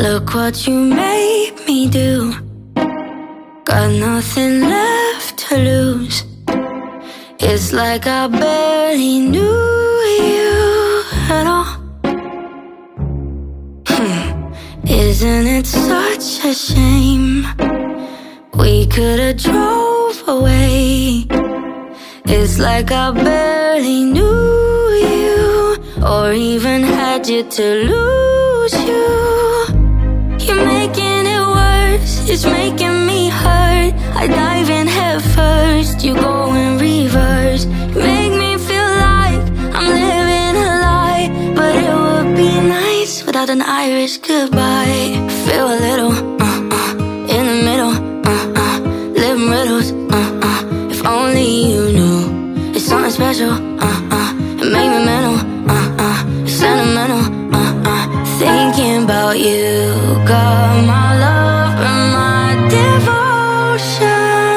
Look what you made me do. Got nothing left to lose. It's like I barely knew you at all. Isn't it such a shame? We could've drove away. It's like I barely knew you, or even had you to lose you. You're making it worse, it's making me hurt. I dive in head first, you go in reverse. You make me feel like I'm living a lie, but it would be nice without an Irish goodbye. Feel a little, in the middle, living riddles, if only you knew. It's something special, it made me mental, it's sentimental, thinking about you. Got my love and my devotion.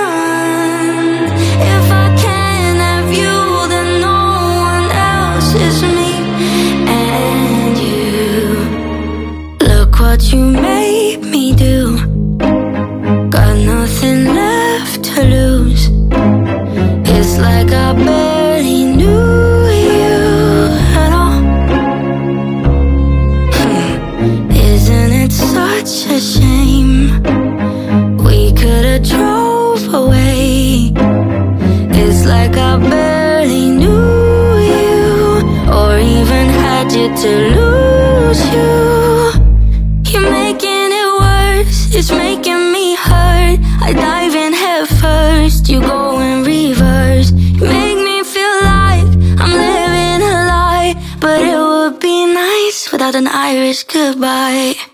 If I can't have you, then no one else is me and you. Look what you made me do. Got nothing left to lose. It's like I barely knew you at all. Isn't it such a shame? We could've drove away. It's like I barely knew you, or even had you to lose you. You're making it worse, it's making me hurt. I dive in head first, you go in reverse. You make me feel like I'm living a lie, but it would be nice without an Irish goodbye.